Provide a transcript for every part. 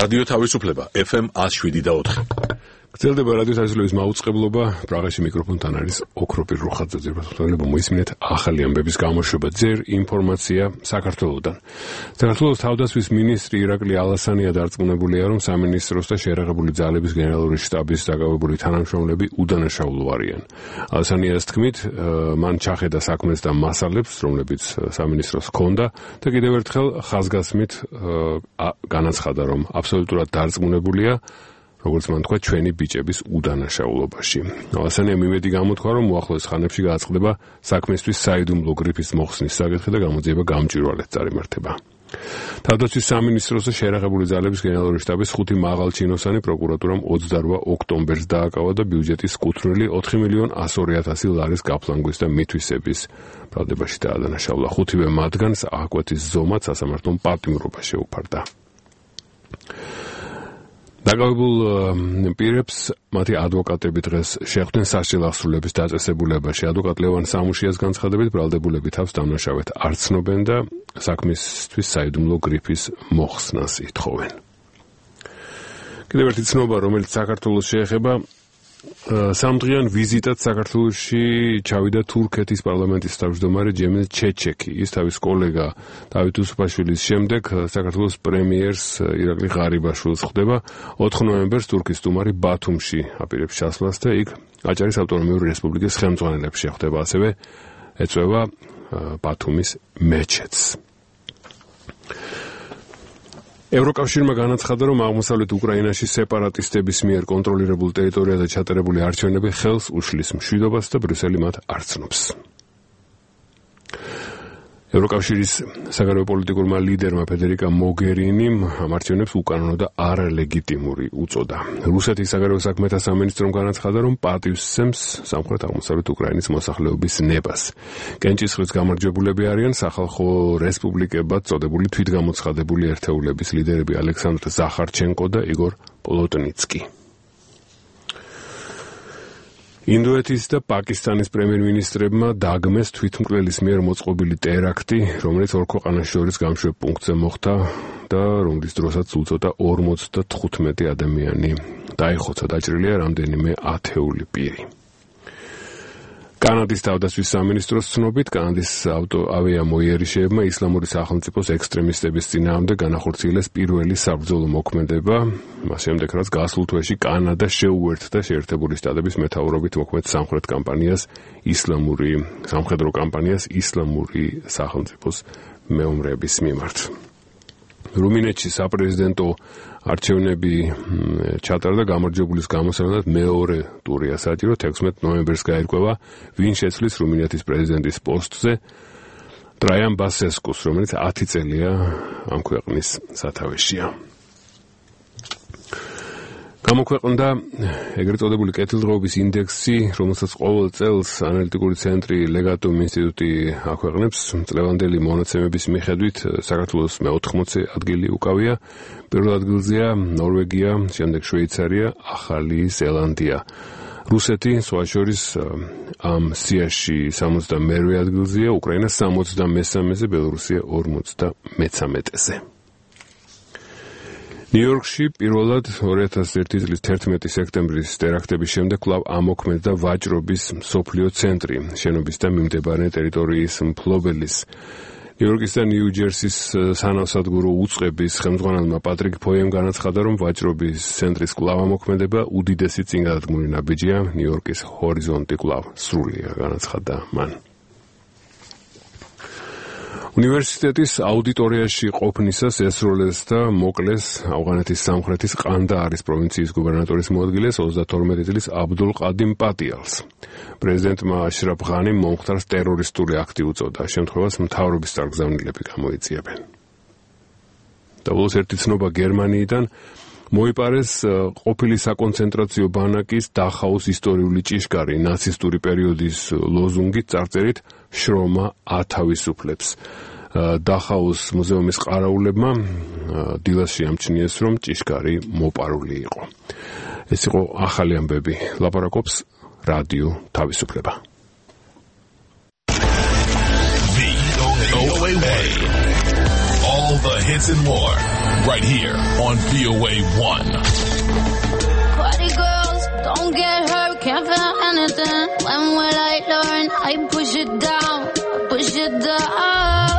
რადიო თავისუფლება FM 107.4. გრძელდება რადიო თავისუფლების მაუწყებლობა. პრაღაში მიკროფონთან არის ოქროპირ რუხაძე. ძირფასწავლება მოისმინეთ ახალი ამბების გამოშვება. ძერ ინფორმაცია საქართველოსთან. საქართველოს თავდაცვის მინისტრი ირაკლი ალასანია დარწმუნებულია, რომ სამინისტროს და შეერაღებული ძალების გენერალური შტაბის დაკავებული თანამშრომლები უდანაშაულო არიან. ალასანიას თქმით, მან ჩახედა საქმეს და მასალებს, რომლებიც სამინისტროს ჰქონდა და კიდევ ერთხელ ხაზგასმით განაცხადა, რომ აბსოლუტურად დარწმუნებულია როგორც მან თქვა ჩვენი ბიჭების უდანაშაულობაში. ალასანიამ იმედი გამოთქვა, რომ უახლოეს ხანებში გააწყდება საქმესთვის საიდუმლო გრიფის მოხსნის საკითხი და გამოძიება გამჭვირვალედ წარიმართება. თავდაცვის სამინისტროს და შეერაღებული ძალების გენერალური შტაბის 5 მაღალჩინოსანი პროკურატურამ 28 ოქტომბერს დააკავა და ბიუჯეტის კუთვნილი 4.102.000 ლარის გაფლანგვის და მითვისების ბრალდებაში დაადანაშაულა. 5-ვე მათგანს აკვეთის ზომად სასამართლომ პატიმრობა შეუფარდა. დაკავებულ პირებს მათი ადვოკატები დღეს შეხვდნენ სასჯელ აღსრულების დაწესებულებაში. ადვოკატ ლევან სამუშიას განცხადებით, ბრალდებულები თავს დამნაშავედ არ ცნობენ და საქმისთვის საიდუმლო გრიფის მოხსნას ითხოვენ. კიდევ ერთი ცნობა, რომელიც საქართველოს შეეხება, სამდღიან ვიზიტად საქართველოში ჩავიდა თურქეთის პარლამენტის თავმჯდომარე ჯემილ ჩეჩეკი. ის თავის კოლეგა დავით უსუფაშვილის შემდეგ საქართველოს პრემიერს ირაკლი ღარიბაშვილს ხვდება. 4 ნოემბერს თურქის სტუმარი ბათუმში აპირებს ჩასვლას და იქ აჭარის ავტონომიური რესპუბლიკის ხელმძღვანელებს შეხვდება. ასევე ეწვევა ბათუმის მეჩეთს. ევროკავშირმა განაცხადა, რომ აღმოსავლეთ უკრაინაში სეპარატისტების მიერ კონტროლირებულ ტერიტორიაზე ჩატარებული არჩევნები ხელს უშლის მშვიდობას და ბრიუსელი მათ არ ცნობს. ევროკავშირის საგარეო პოლიტიკურმა ლიდერმა ფედერიკა მოგერინიმ ამ არჩევნებს უკანონო და არალეგიტიმური უწოდა. რუსეთის საგარეო საქმეთა სამინისტრომ განაცხადა, რომ პატივსცემს სამხრეთ-აღმოსავლეთ უკრაინის მოსახლეობის ნებას. კენჭისყრის გამარჯვებულები არიან სახალხო რესპუბლიკებად წოდებული თვითგამოცხადებული ერთეულების ლიდერები ალექსანდრ ზახარჩენკო და იგორ პლოტნიცკი. ინდოეთის და პაკისტანის პრემიერ-მინისტრებმა დაგმეს თვითმკვლელის მიერ მოწყობილი ტერაქტი, რომელიც ორ ქვეყანას შორის გამშვებ პუნქტზე მოხდა და რომლის დროსაც უწოდა 55 ადამიანი დაიხოცა. დაჭრილია რამდენიმე ათეული პირი. კანადის თავდაცვის სამინისტროს ცნობით, კანადის ავიამოიერიშეებმა ისლამური სახელმწიფოს ექსტრემისტების წინააღმდეგ განახორციელეს პირველი საბრძოლო მოქმედება, მას შემდეგ რაც გასულ თვეში კანადა შეუერთდა შეერთებული შტატების მეთაურობით მოქმედ სამხრეთ კამპანიას სამხედრო კამპანიას ისლამური სახელმწიფოს მეომრების მიმართ. რუმინეთში საპრეზიდენტო არჩევნები ჩატარდა გამარჯვებულის გამოსავალად მეორე ტურია საჭირო. 16 ნოემბერს გაირკვევა, ვინ შეცვლის რუმინეთის პრეზიდენტის პოსტზე ტრაიან ბასესკუს, რომელიც 10 წელია ამ ქვეყნის სათავეშია. გამოქვეყნდა ეგრეთ წოდებული კეთილდღეობის ინდექსი, რომელსაც ყოველ წელს ანალიტიკური ცენტრი ლეგატუმ ინსტიტუტი აქვეყნებს. წლევანდელი მონაცემების მიხედვით საქართველოს მე-80 ადგილი უკავია. პირველ ადგილზეა ნორვეგია, შემდეგ შვეიცარია, ახალი ზელანდია. რუსეთი სხვა შორის ამ სიაში 72 ადგილზეა, უკრაინა 73-ზე, ბელორუსია 53-ზე. ნიუ-იორკში პირველად 2001 წლის 11 სექტემბრის ტერაქტების შემდეგ კვლავ ამოქმედდა ვაჭრობის მსოფლიო ცენტრი. შენობის და მიმდებარე ტერიტორიის მფლობელის ნიუ-იორკის და ნიუ-ჯერსის სანავსადგურო უწყების ხელმძღვანელმა პატრიკ ფოიემ განაცხადა, რომ ვაჭრობის ცენტრის კვლავ ამოქმედება უდიდესი წინგადადგმული ნაბიჯია. ნიუ-იორკის ჰორიზონტი კვლავ სრულია, განაცხადა მან. უნივერსიტეტის აუდიტორიაში ყოფნისას ესროლეს და მოკლეს ავღანეთის სამხრეთის ყანდაარის პროვინციის გუბერნატორის მოადგილეს 32 წლის აბდულ ყადიმ პატიალს. პრეზიდენტმა აშრაფ ღანიმ მომხდარს ტერორისტული აქტი უწოდა. შემთხვევას მთავრობის წარგზავნილები გამოიწიებენ. და ბოლოს ერთი ცნობა გერმანიიდან მოიპარეს ყოფილი საკონცენტრაციო ბანაკის დახაუს ისტორიული ჭიშკარი ნაცისტური პერიოდის ლოზუნგით წარწერით შრომა ათავისუფლებს. დახაუს მუზეუმის ყარაულებმა დილას შეამჩნიეს, რომ ჭიშკარი მოპარული იყო. ეს იყო ახალი ამბები. ლაპარაკობს რადიო თავისუფლება. All the hits and more. Right here on VOA1. Party girls, don't get hurt, can't feel anything. When will I learn? I push it down, push it down.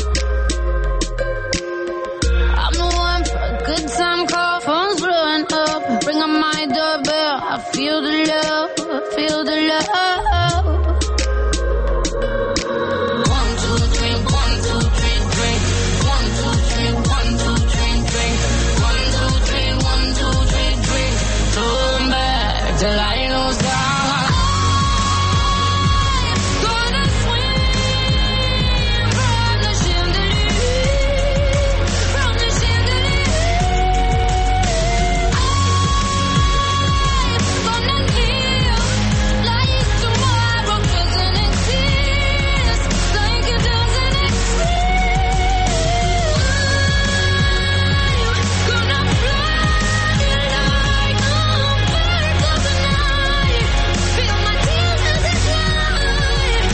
I'm the one for a good time call, phone's blowing up. Ring on my doorbell, I feel the love, I feel the love. 1, 2, 3, 1, 2, 3, drink. 1, 2, 3, 1, 2, 3, drink. 1, 2, 3, 1, 2, 3, drink. Turn back till I lose down. Gonna swim from the chandelier, from the chandelier. I'm gonna live like tomorrow doesn't exist, like it doesn't exist. Gonna fly like a bird of the night. Feel my tears as they glide.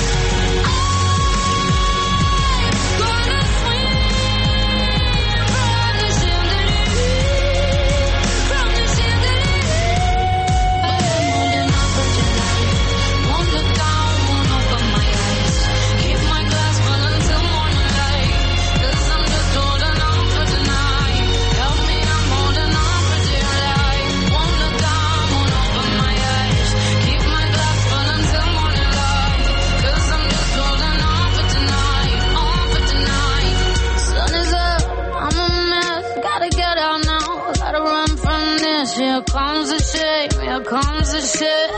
Gonna swim from the chandelier, from the chandelier. Holding on for tonight. Won't look down, won't open my eyes. Keep my glass full until morning light. 'Cause I'm just holding on for tonight. Help me, I'm holding on for dear life. Won't look down, won't open my eyes. Keep my glass full until morning light. 'Cause I'm just holding on for tonight. On for tonight. Sun is up, I'm a mess. Gotta get out now, gotta run from this. Here comes the shame, here comes the shame.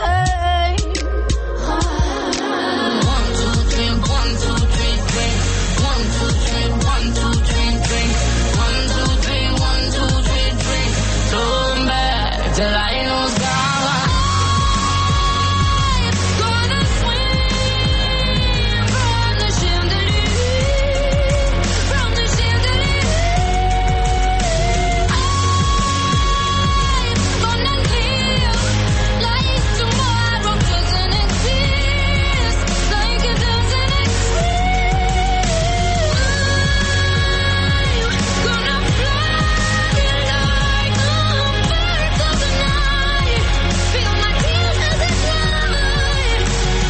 1, 2, 3, 1, 2, 3, drink. 1, 2, 3, 1, 2, 3, drink. 1, 2, 3, 1, 2, 3, drink. Turn back till I lose God. Gonna swim from the chandelier, from the chandelier. Gonna live like tomorrow doesn't exist, like it doesn't exist. Gonna fly like a bird of the night. Feel my tears as they glide.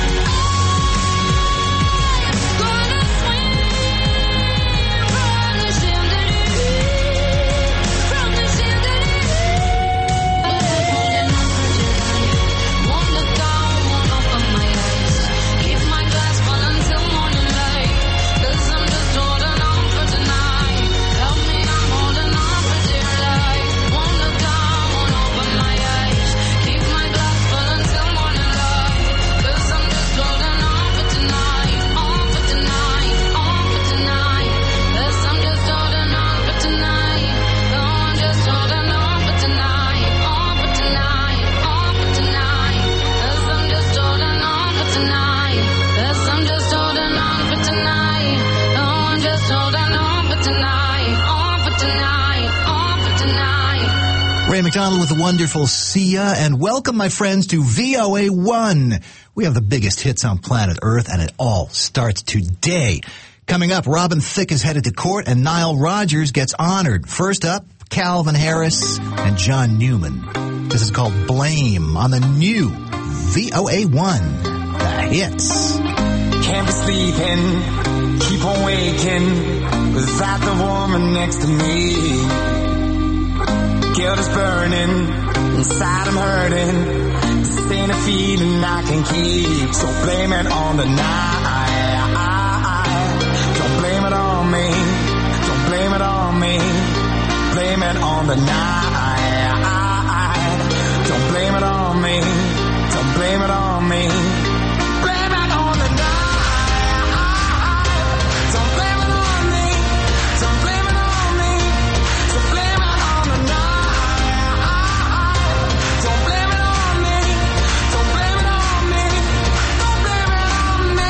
Gonna swim from the chandelier, from the chandelier. Holding on for tonight. Won't look down, won't open my eyes. Keep my glass full until morning light. 'Cause I'm just holding on for tonight. Help me, I'm holding on for dear life. Won't look down, won't open my eyes. Keep my glass full until morning light. 'Cause I'm just holding on for tonight. On for tonight, on for tonight. 'Cause I'm just holding on for tonight. No, I'm just holding on for tonight. On for tonight, on for tonight. 'Cause I'm just holding on for tonight. 'Cause I'm just holding on for tonight. No, I'm just holding on for tonight. On for tonight, on for tonight. Ray McDonald with the wonderful Sia, and welcome, my friends, to VOA1. We have the biggest hits on planet Earth, and it all starts today. Coming up, Robin Thicke is headed to court, and Nile Rodgers gets honored. First up, Calvin Harris and John Newman. This is called Blame on the new VOA1. The hits. Can't be sleeping, keep on waking without the woman next to me. Guilt is burning, inside I'm hurting. This ain't a feeling I can keep, so blame it on the night. Don't blame it on me, don't blame it on me. Blame it on the night. Don't blame it on me, don't blame it on me. Blame it on the night. Don't blame it on me, don't blame it on me. Don't blame it on the night. Don't blame it on me, don't blame it on me. Don't blame it on me.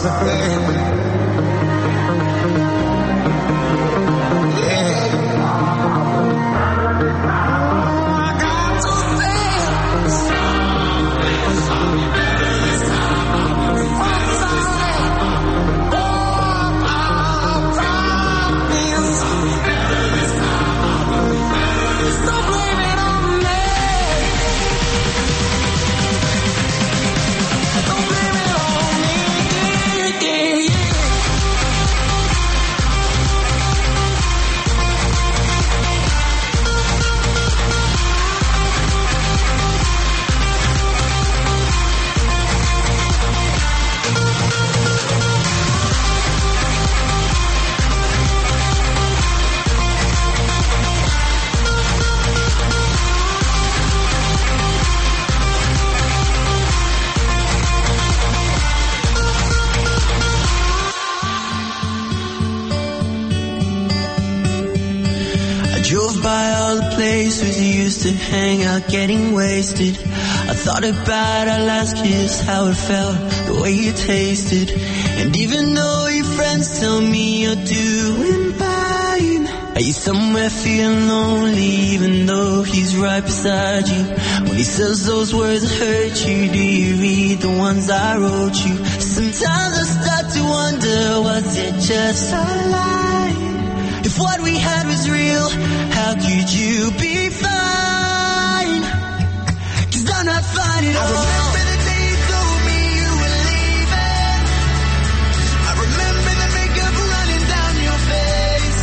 Drove by all the places we used to hang out, getting wasted. I thought about our last kiss, how it felt, the way it tasted. And even though your friends tell me you're doing fine, are you somewhere feeling lonely, even though he's right beside you? When he says those words that hurt you, do you read the ones I wrote you? Sometimes I start to wonder, was it just a lie? If what we had was real, how could you be fine? 'Cause I'm not fine at all. I remember the day you told me you were leaving. I remember the makeup running down your face.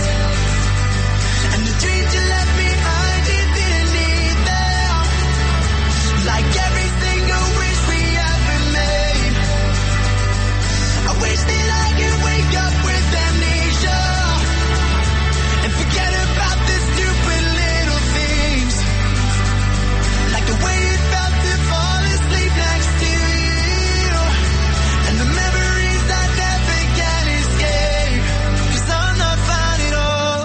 And the dreams you left behind, you didn't need them. Like every single wish we ever made. I wish that I could wake up with amnesia. Forget about the stupid little things, like the way it felt to fall asleep next to you, and the memories I never can escape, 'cause I'm not fine at all.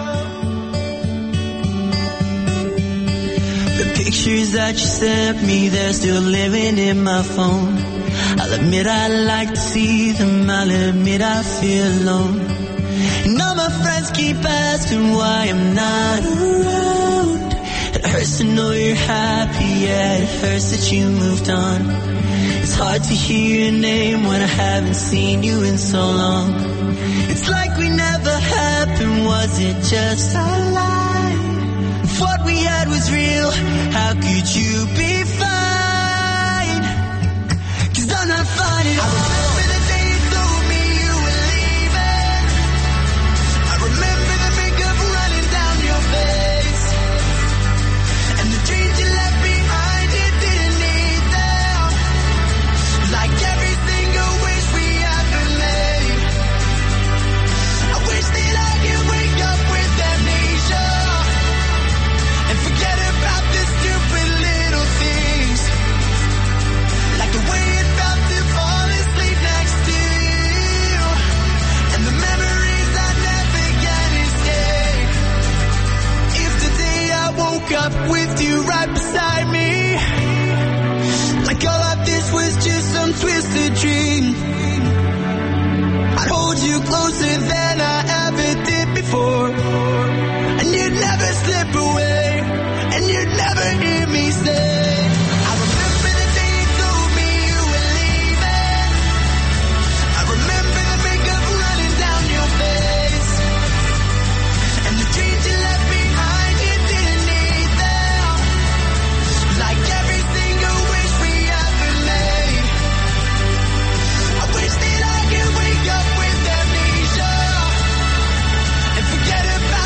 The pictures that you sent me, they're still living in my phone. I'll admit I like to see them, I'll admit I feel alone. And all my friends keep asking why I'm not around. It hurts to know you're happy, yeah, it hurts that you moved on. It's hard to hear your name when I haven't seen you in so long. It's like we never happened, was it just a lie? If what we had was real, how could you be fine? 'Cause I'm not fine at all. Remember the makeup running down your face. And the dreams you left behind, you didn't need them. Like every single wish we ever made. I wish that I could wake up with amnesia. And forget about the stupid little things. Like the way it felt to fall asleep next to you. And the memories I never can escape. If today I woke up with you right beside me, like all of this was just some twisted dream, I'd hold you closer than I ever did before. And you'd never slip away, and you'd never hear me say, I remember the day you told me you were leaving. I remember the makeup running down your face. And the dreams you left behind, you didn't need them. Like every single wish we ever made. I wish that I could wake up with amnesia. And forget about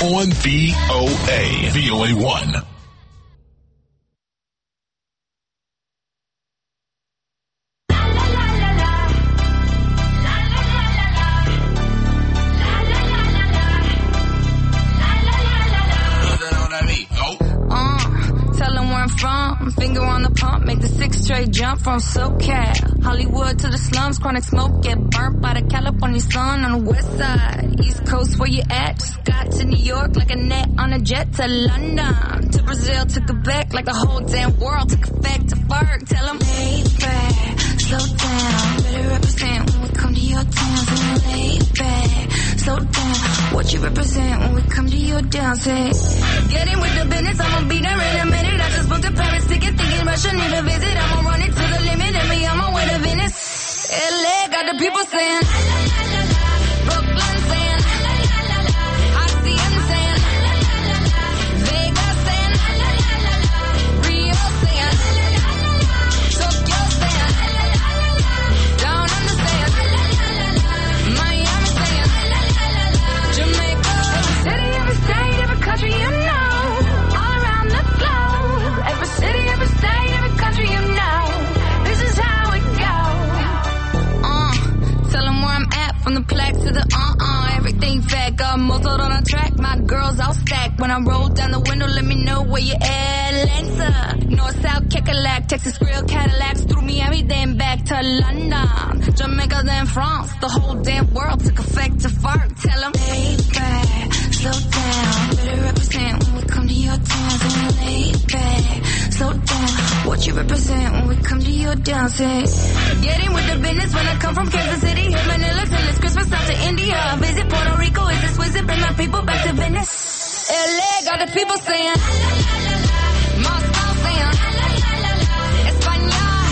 on VOA. VOA1. Tell them where I'm from. Finger on the pump, make the 6 straight jump from SoCal. Hollywood to the slums, chronic smoke, get burnt by the California sun on the west side. East Coast, where you at? Just got to New York like a net on a jet to London. To Brazil, to Quebec, like the whole damn world took effect to Ferg. Tell them, lay back, slow down. Better represent when we come to your town. So lay back, slow down. What you represent when we come to your town? Say, get in with the business, I'ma be there in a minute. I just booked a Paris ticket, thinking Russia need a visit. I'ma run it to the limit, and me on my way to Venice. LA got the people saying, Brooklyn saying, Hacienda saying, Vegas saying, Rio saying, Tokyo saying, Down Under saying, Miami saying, Jamaica. Every city, every state, every country you know. Every city, every state, every country you know. This is how it goes. Tell them where I'm at, from the plaque to the everything fat, got muzzled on a track. My girls all stacked. When I roll down the window, let me know where you at. Atlanta, North, South, Kekalak, Texas grill, Cadillacs, through Miami, then back to London, Jamaica, then France. The whole damn world took effect to fart. Tell them, lay back, slow down. Better represent when we come to your town. So lay back, slow down. What you represent when we come to your town? Say, get in with the business when I come from Kansas City. Hit Manila till it's Christmas, out to India. Visit Puerto Rico, is this visit? Bring my people back to Venice. LA got the people saying, Moscow saying, España,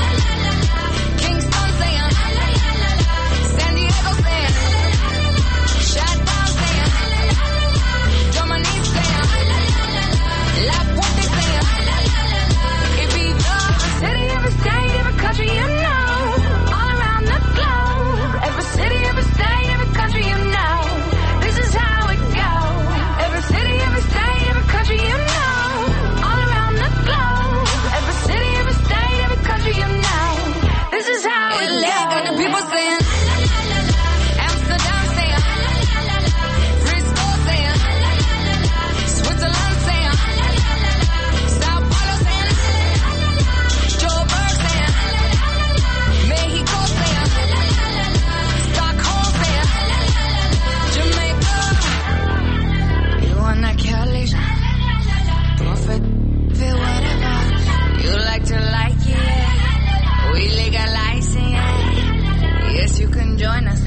Kingston saying, San Diego saying, Chateau saying, Germany saying, La Puente saying, Ibiza. Every city, every state, every country you know. All around the globe. Every city, every state, every country you know. This is how it goes. Every city, every state, every country you know. All around the globe. Every city, every state, every country you know. This is how it goes. Got the people saying, Amsterdam saying, Frisco saying, Switzerland saying, Sao Paulo saying, Joburg saying, Mexico saying, Stockholm saying, Jamaica. You want that Cali? Prophet, feel whatever. You like to like it. We legalize it. Yes, you can join us.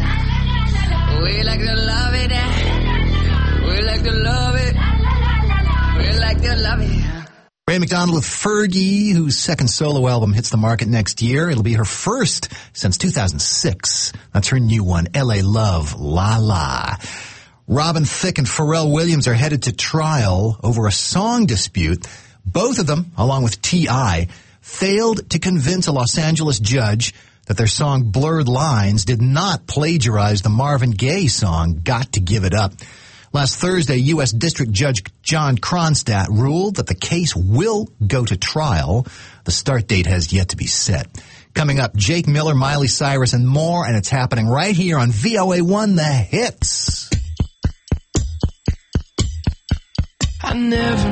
We like to love it. We like to love it. We like to love it. Ray McDonald with Fergie, whose second solo album hits the market next year. It'll be her first since 2006. That's her new one, LA Love, La La. Robin Thicke and Pharrell Williams are headed to trial over a song dispute. Both of them, along with T.I., failed to convince a Los Angeles judge that their song Blurred Lines did not plagiarize the Marvin Gaye song Got to Give It Up. Last Thursday, U.S. District Judge John Kronstadt ruled that the case will go to trial. The start date has yet to be set. Coming up, Jake Miller, Miley Cyrus, and more, and it's happening right here on VOA1 The Hits. I never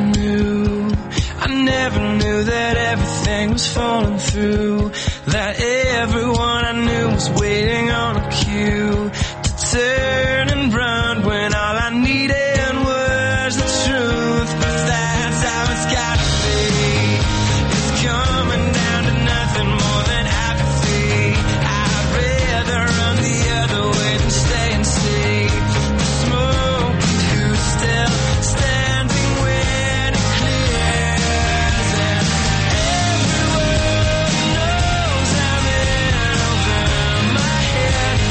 knew that everything was falling through, that everyone I knew was waiting on a cue to turn and run when all I needed was the truth. But that's how it's gotta be. It's coming down to nothing more than apathy. I'd rather run the other way than stay and see the smoke. Who's still standing when it clears? And everyone knows I'm in over my head.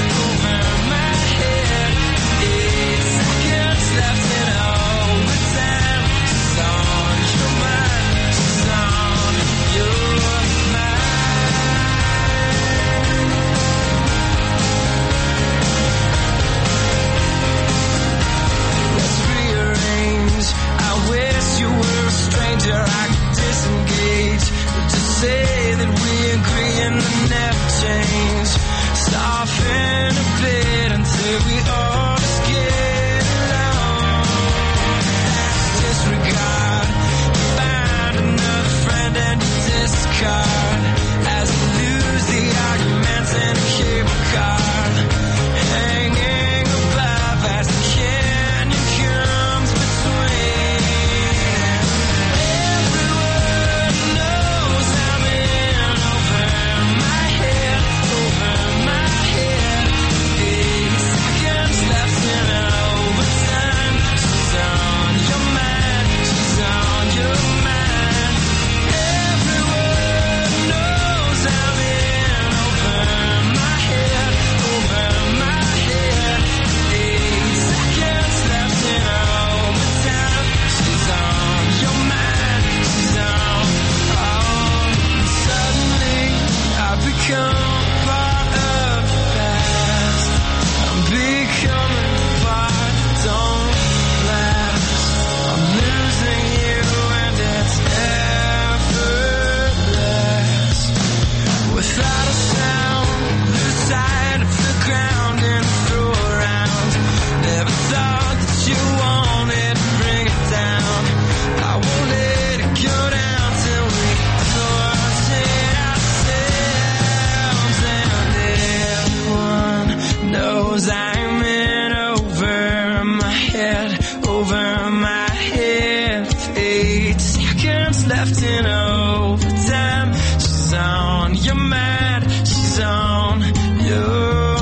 knows I'm in over my head, over my head. 8 seconds left in overtime. She's on your mind, she's on your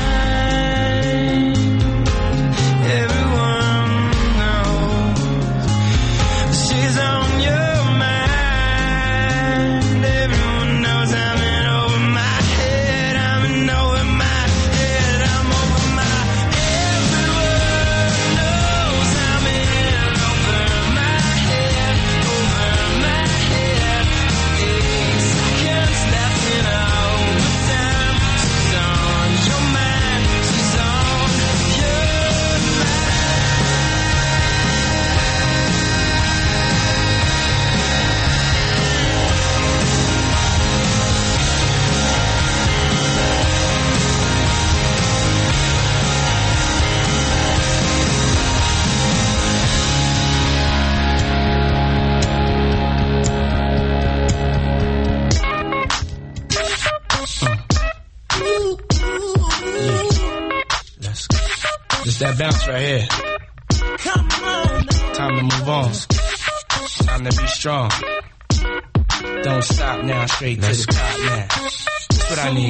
mind. Everyone knows she's on your mind. Everyone knows I'm in over my head, I'm in over my head, I'm over my. Everyone knows I'm in over my head, over my head. 8 seconds left in overtime. She's on your mind, she's on your Let's go. It's that bounce right here. Come on. Time to move on. Time to be strong. Don't stop now, straight to the top now. That's what I need.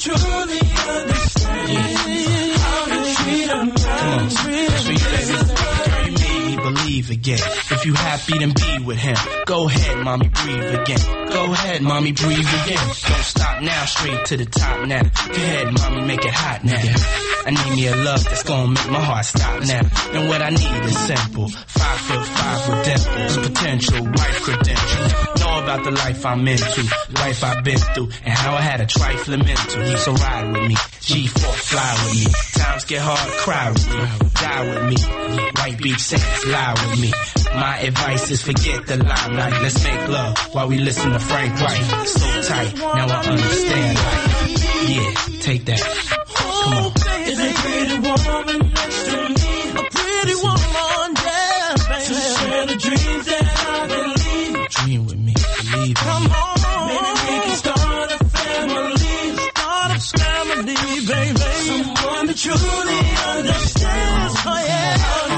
Come on. That's for you, baby. Girl, you made me believe again. If you happy, then be with him. Go ahead, mommy, breathe again. Go ahead, mommy, breathe again. Don't stop now, straight to the top now. Go ahead, mommy, make it hot now. I need me a love that's gonna make my heart stop now. And what I need is simple. 5'5" with dimples, potential wife credentials. Know about the life I'm into, life I've been through, and how I had a trifling mental. So ride with me, G4 fly with me. Times get hard, cry with me, die with me. White Beach Saints, lie with me. My advice is forget the limelight. Let's make love while we listen to Frank White. So tight, now I understand. Like, yeah, take that. Come on. Is a pretty woman next to me, a pretty woman, yeah, baby. To share the dreams that I believe. Dream with me, believe me. Come on, maybe we can start a family, baby. Someone that truly understands, oh yeah.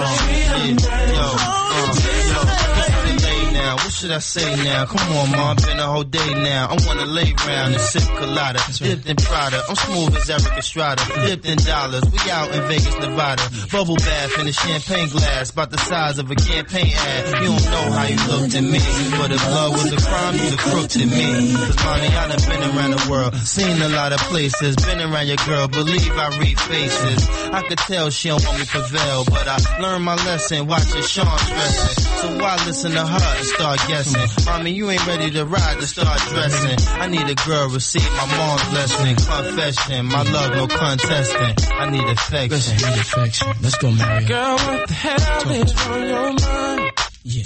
What should I say now? Come on, ma, been a whole day now. I wanna lay round and sip colada, dipped in Prada. I'm smooth as Eric Estrada, dipped in dollars. We out in Vegas, Nevada. Bubble bath in a champagne glass, about the size of a campaign ad. You don't know how you looked at me, but if love was a crime, you'd have crooked at me. Cause mommy, I done been around the world, seen a lot of places, been around your girl, believe I read faces. I could tell she don't want me to prevail, but I learned my lesson, watching Sean stressing. So why listen to her and start guessing? Mommy, you ain't ready to ride to start dressing. I need a girl, receive my mom's blessing. Confession, my love, no contesting. I need affection. Let's go, Mary. Girl, what the hell is on your mind? Yeah.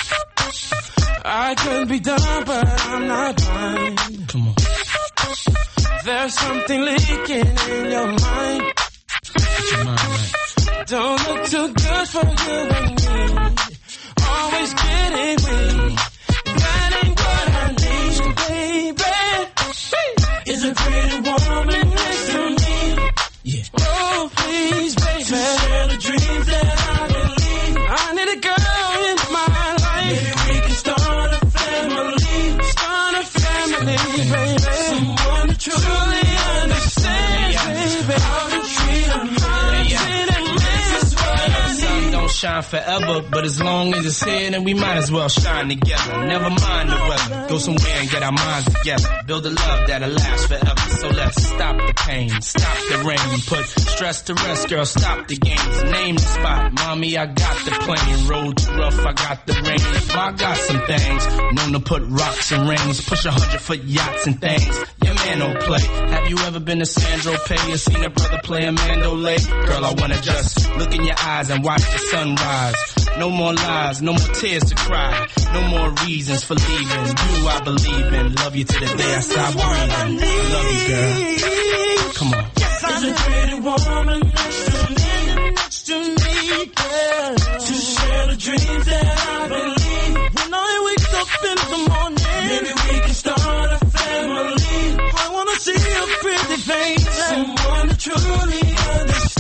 I could be dumb, but I'm not blind. Come on. There's something leaking in your mind. Get your mind right. Don't look too good for you and me. Always getting weak. That ain't what I need, baby. Is a pretty woman next to me. Yeah. Oh, please, baby. To share the dreams that I believe. I need a girl in my life. Maybe we can start a family. Start a family, baby. Someone that truly understands, baby. How to treat them, how to treat them. Sun don't shine forever, but as long as it's here, then we might as well shine together. Never mind the weather, go somewhere and get our minds together. Build a love that'll last forever. So let's stop the pain, stop the rain, put stress to rest, girl, stop the games. Name the spot, mommy, I got the plane. Road too rough, I got the rain. I got some things, known to put rocks and rings, push 100-foot yachts and things. Your man don't play. Have you ever been to Sandro Pay or seen a brother play a Mandolay? Girl, I wanna just look in your eyes and watch the sunrise. No more lies, no more tears to cry. No more reasons for leaving. You I believe in. Love you to the day I stop breathing. I love you, girl. Come on. There's a pretty woman next to me, girl. To share the dreams that I believe. When I wake up in the morning, maybe we can start a family. I wanna see a pretty face, someone that truly understands.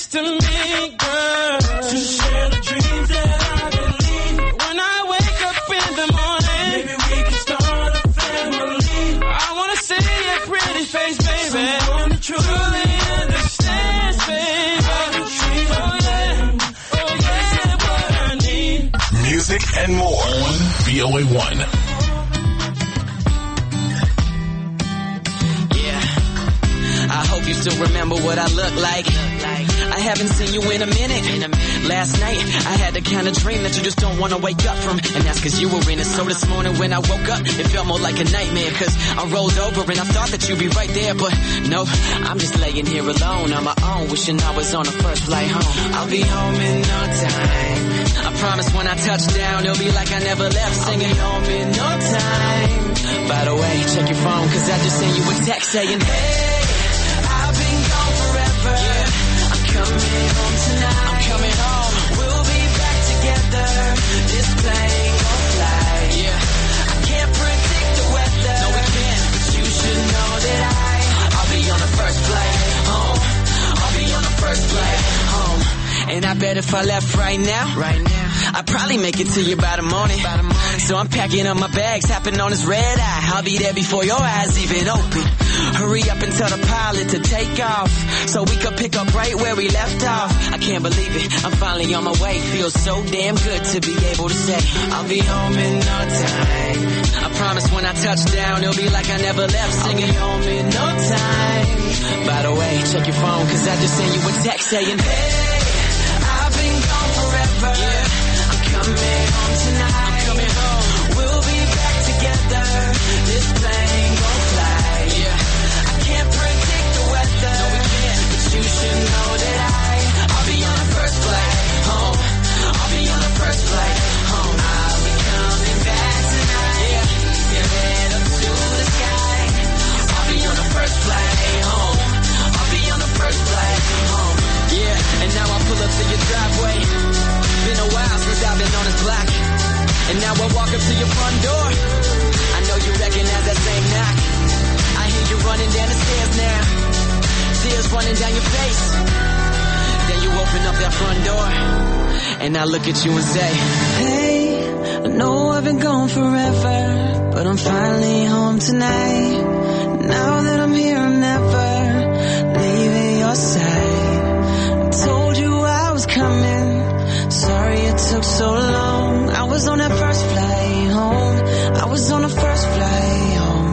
next to me, girl. To share the dreams that I believe. When I wake up in the morning, maybe we can start a family. I wanna see your pretty face, baby. Someone that truly understands, baby. Oh yeah, what I need. Music and more on VOA1. I hope you still remember what I look like. I haven't seen you in a minute. Last night, I had the kind of dream that you just don't want to wake up from. And that's cause you were in it. So this morning when I woke up, it felt more like a nightmare. Cause I rolled over and I thought that you'd be right there. But no, I'm just laying here alone on my own, wishing I was on the first flight home. I'll be home in no time. I promise when I touch down, it'll be like I never left, singing home in no time. By the way, check your phone, cause I just sent you a text saying, hey, I've been gone forever. Yeah, I'm coming home tonight. I'm coming home. We'll be back together. This plane gon' fly. Yeah, I can't predict the weather. No, we can't. But you should know that I'll be on the first flight home. I'll be on the first flight home. And I bet if I left right now, I'd probably make it to you by the morning. So I'm packing up my bags, hopping on this red eye. I'll be there before your eyes even open. Hurry up and tell the pilot to take off, so we could pick up right where we left off. I can't believe it, I'm finally on my way. Feels so damn good to be able to say I'll be home in no time. I promise when I touch down, it'll be like I never left, singing home in no time. By the way, check your phone, cause I just sent you a text saying, hey, I've been gone forever. Yeah, I'm coming home tonight. I'm coming home. We'll be back together. This plane gon' fly. Yeah, I can't predict the weather. No, we can't. But you should know that I'll be on the first flight home. I'll be on the first flight home. I'll be coming back tonight. Yeah, keep your head up to the sky. I'll be on the first flight home. I'll be on the first flight home. Yeah, and now I pull up to your driveway. Been a while since I've been on this block. And now I walk up to your front door. I know you recognize that same knock. I hear you running down the stairs now. Tears running down your face. Then you open up that front door. And I look at you and say, hey, I know I've been gone forever, but I'm finally home tonight. Now that I'm here, I'm never leaving your side. I told you I was coming. Sorry it took so long. I was on that first flight home. I was on the first flight home.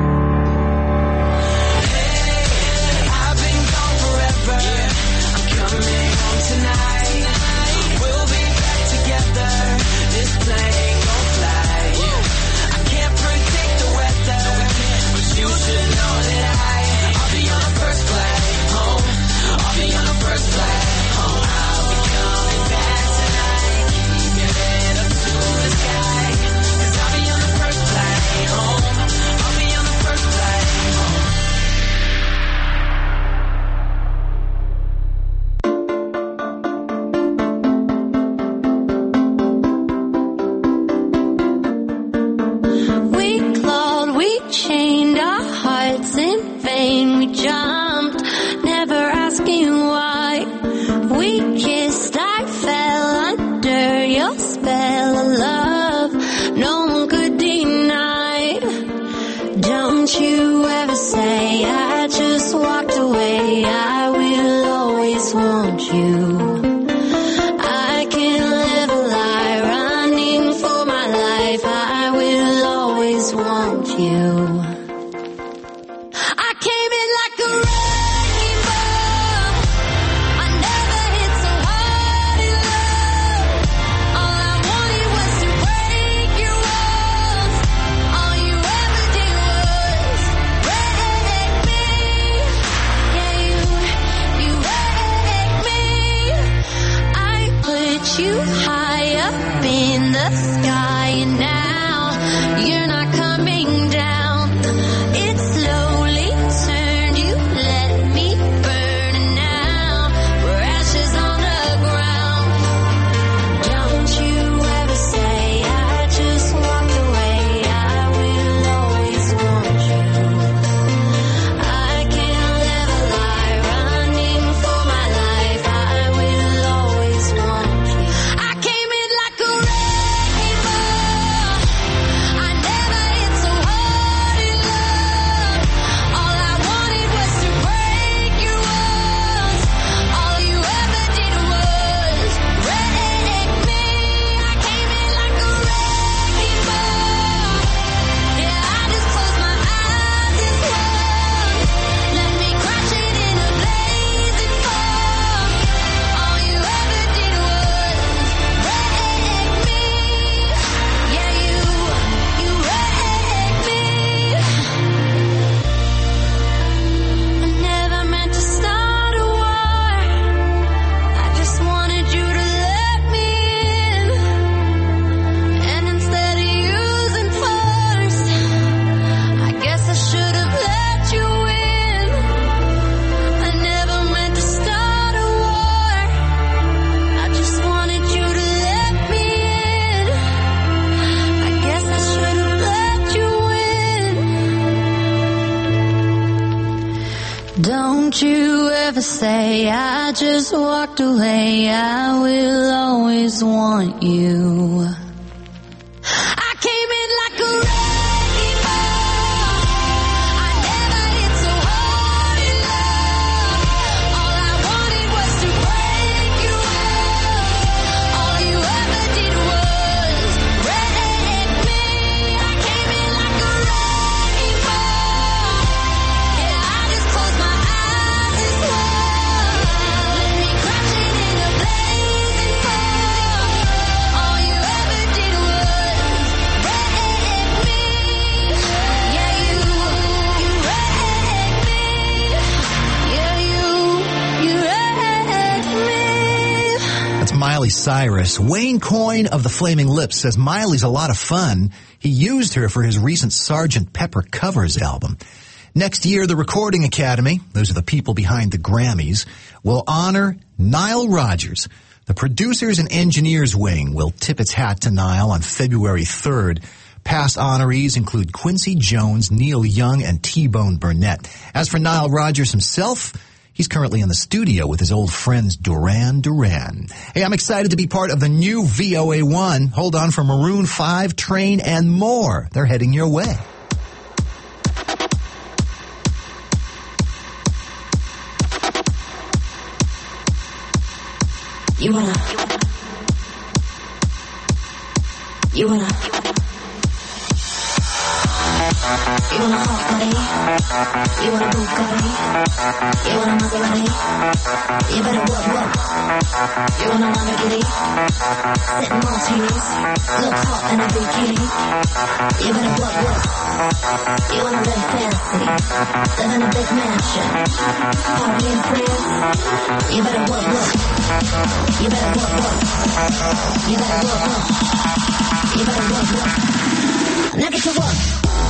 Hey, I've been gone forever. Yeah, I'm coming home tonight. We'll be back together. This plane gon' fly. Yeah, I can't predict the weather. No, we can't. But you should know that I'll be on the first flight home. I'll be on the first flight home. I'll be coming back tonight. Keep your head up to the sky. Cause I'll be on the first flight home. I'll be on the first flight home. We clawed, we chained our hearts in vain. We jumped, never asking why. We kissed, I fell under your spell of love. No one could deny. Don't you ever say I just walked away. I will always want you. I can't live a lie, running for my life. I will always want you. I came in like a rainbow. I never hit so hard in love. All I wanted was to break your walls. All you ever did was break me. Yeah, you break me. I put you high up in the sky, and now you're not coming down. It slowly turned, you let me burn, and now we're ashes on the ground. Don't you ever say I just walked away. I will always want you. I can't live a lie, running for my life. I say I just walked away. I will always want you. I came in like a wrecking ball. I never hit so hard in love. All I wanted was to break you up. All you ever did was wreck me. I came in like a wrecking ball. Yeah, I just closed my eyes and swore. Let me crashing in a blazing fire. All you ever did was wreck me. Yeah, you wrecked me. Yeah, you wrecked me. That's Miley Cyrus. Wayne Coyne of the Flaming Lips says Miley's a lot of fun. He used her for his recent Sgt. Pepper covers album. Next year, the Recording Academy, those are the people behind the Grammys, will honor Nile Rodgers. The Producers and Engineers Wing will tip its hat to Nile on February 3rd. Past honorees include Quincy Jones, Neil Young, and T-Bone Burnett. As for Nile Rodgers himself, he's currently in the studio with his old friends Duran Duran. Hey, I'm excited to be part of the new VOA1. Hold on for Maroon 5, Train, and more. They're heading your way. You wanna hot body? You wanna Bugatti? You wanna Maserati? You better work. You wanna Lamborghini? Sip martinis, look hot in a bikini. You better work. You wanna live fancy, live in a big mansion, party in France. You better work. You better work. You better work. You better work. Now get to work.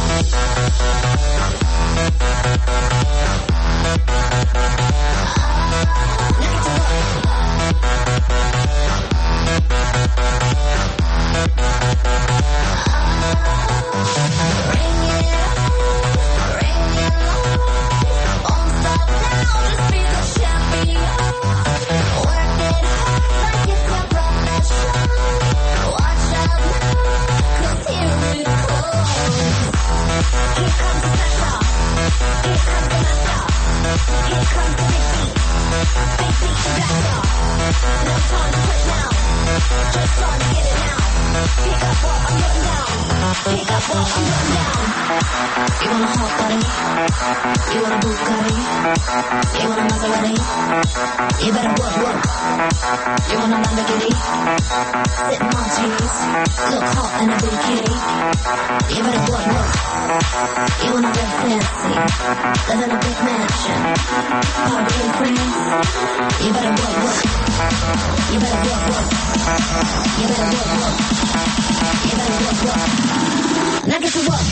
You want a hot body? You want a Bugatti? You want a Maserati? You better work. You want a Lamborghini? Sip martinis, look hot in a bikini. You better work. You wanna live fancy, live in a big mansion, party in France. You better work. You better work. You better work. You better work. Now get to work.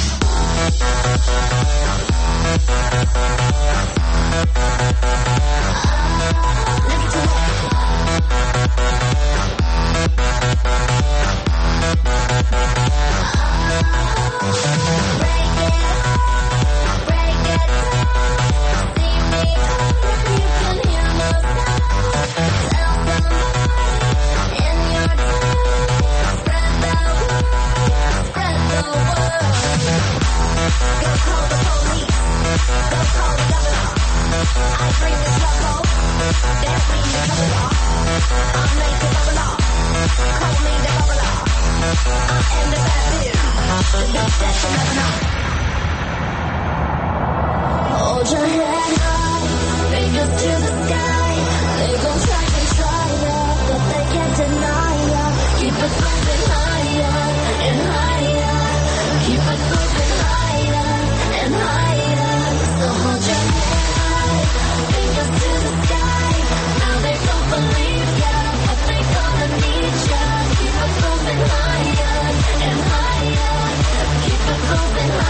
Hold your head high, fingers to the sky. They gon' try ya, but they can't deny ya. Keep it moving higher and higher. Keep it moving higher and higher. So hold your head high, fingers to the sky. Now they don't believe ya, but they gonna need ya. Keep it moving higher and higher. Keep it moving higher.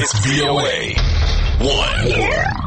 It's VOA 1.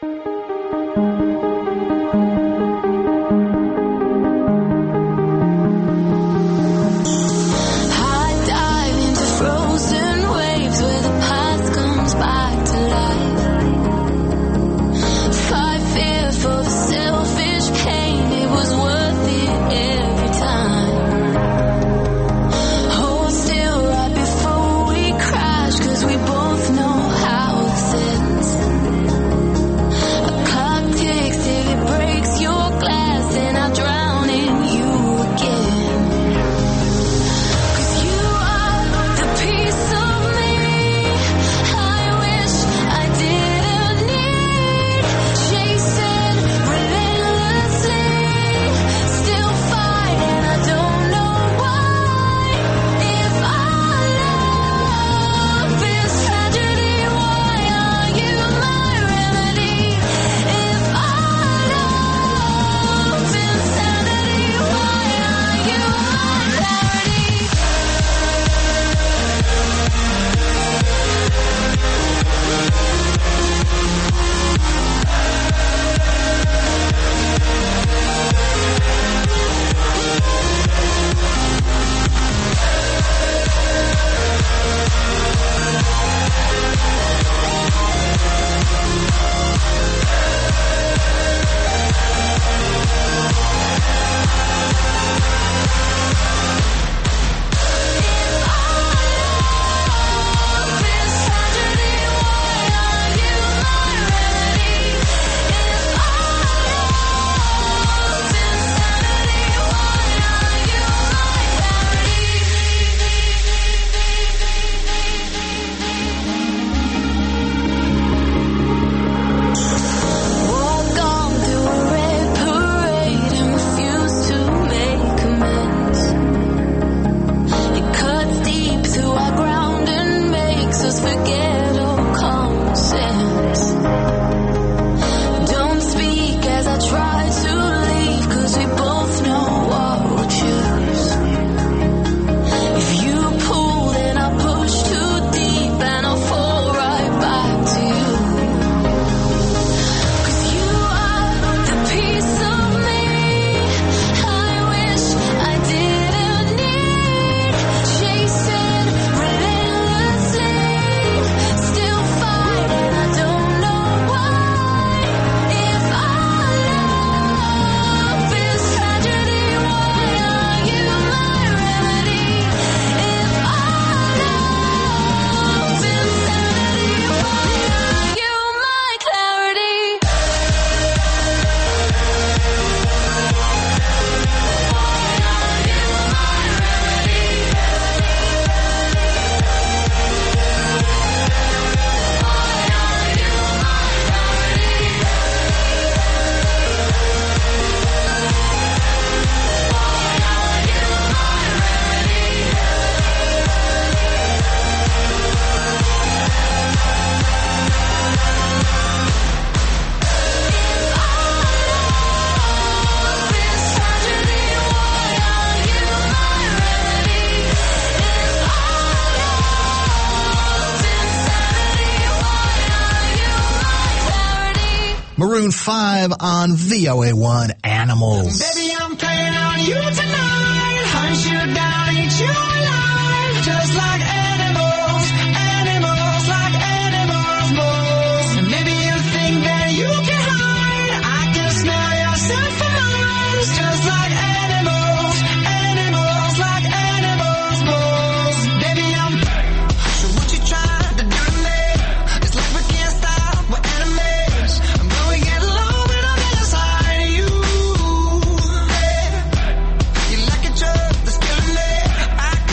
Maroon 5 on VOA1 Animals. Baby, I'm playing on you tonight. Hunt you down, eat you alive. Just like animals, animals like animals, bulls. And maybe you think that you can hide. I can smell yourself for miles. Just like animals, animals like animals, bulls. Baby, I'm. So what you trying to do to me? It's like we can't stop, we're enemies. I'm gonna get low when I'm inside of you. Yeah. You like a drug that's killing me. I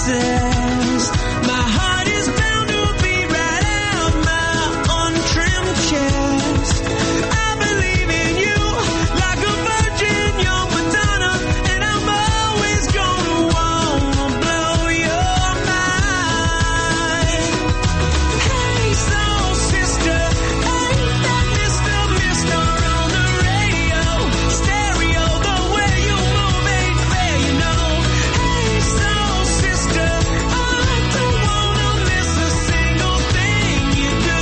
says my heart is bound to beat right out my untrimmed chest. I believe in you like a virgin young Madonna, and I'm always gonna wanna blow your mind. Hey, soul sister, ain't that Mr. on the radio? Stereo, the way you move ain't fair, you know. Hey, soul sister, I don't wanna miss a single thing you do.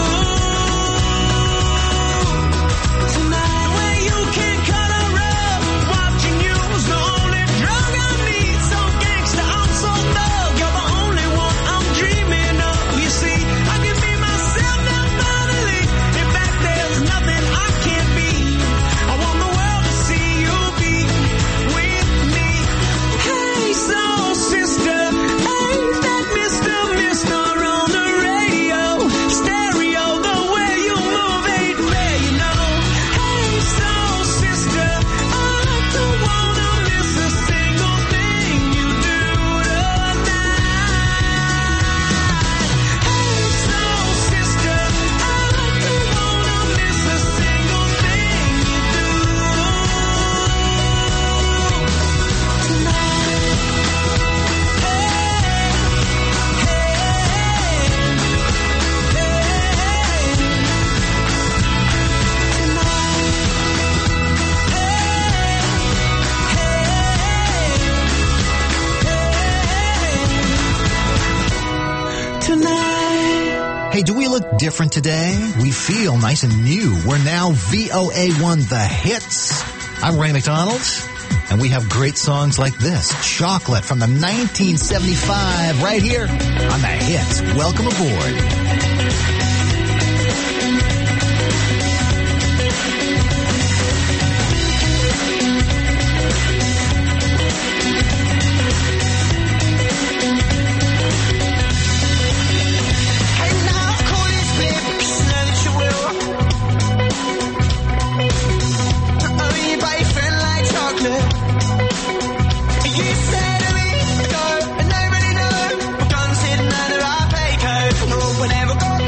Tonight when you can't color up, watching you's the only drug I need. So gangsta, I'm so thug, you're the only one I'm dreaming of. You see, I can be myself now finally. In fact, there's nothing I can't be. I want the world to see you be with me. Hey, soul sister, ain't that Mr. on the radio? Stereo, the way you move ain't fair, you know. Hey, soul sister, I don't wanna miss a single thing you do tonight. Hey, soul sister, I don't wanna miss a single thing you do tonight. Hey, do we look different today? We feel nice and new. We're now VOA1 The Hits. I'm Ray McDonald, and we have great songs like this. Chocolate from the 1975 right here on The Hits. Welcome aboard. And now I've called it babe, 'cause I know that you will. Oh, you buy your friend like chocolate. You say to me, go, and nobody know. We're gonna sit another I pay code. No one ever got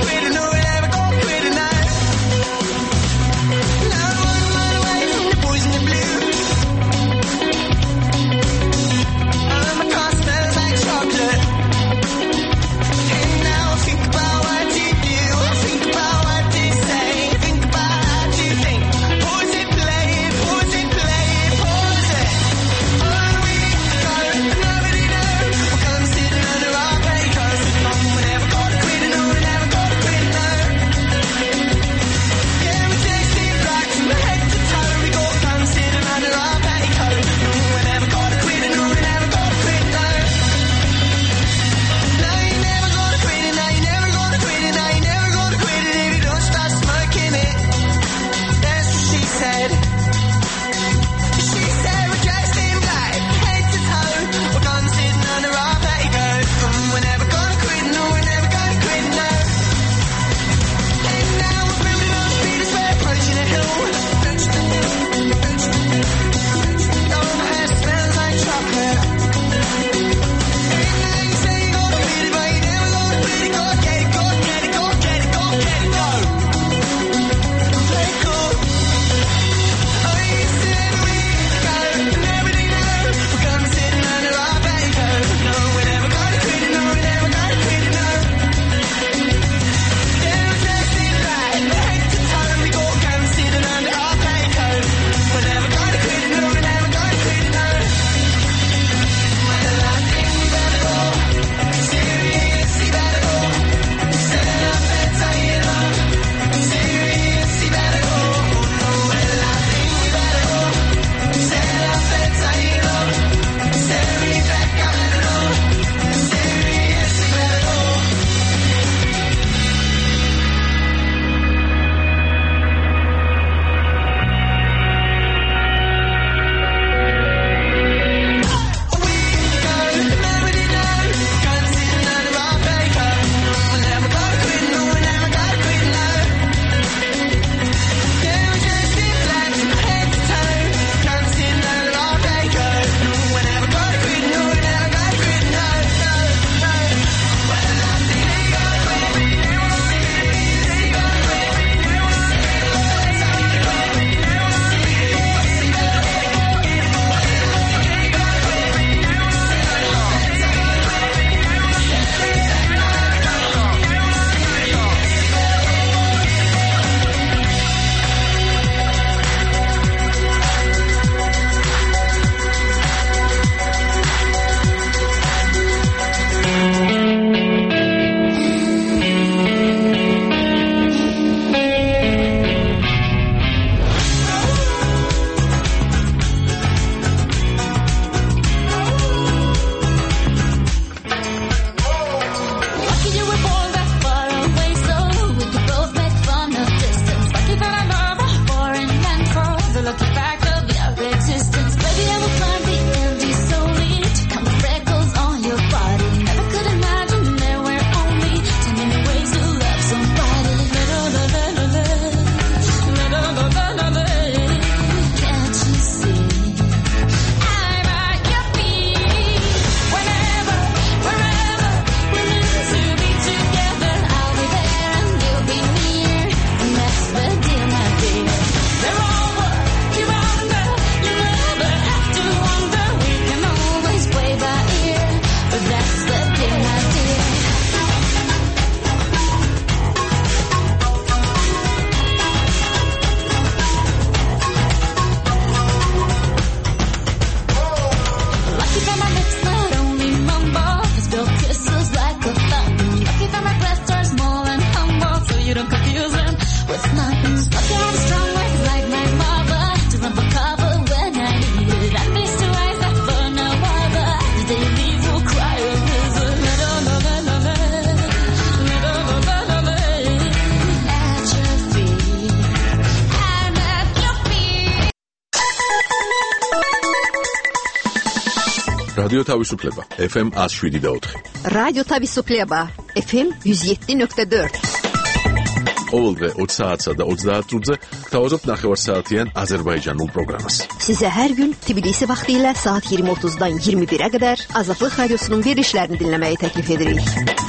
რადიო თავისუფლება FM 107.4. რადიო თავისუფლება FM 107.4. ყოველდღე 20 საათსა და 30 წუთზე გთავაზობთ ნახევარსაათიან აზერბაიჯანულ პროგრამას. Size her gün Tbilisi vaxtilə saat 20:30-dan 21-ə qədər Azadlıq Radiosunun verilişlərini dinləməyi təklif edirik.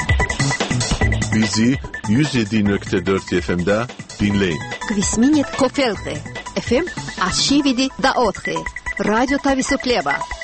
Bizi 107.4 FM-də dinləyin. Kvisminit Kofelte FM 107.4. Radyo Tavisufleba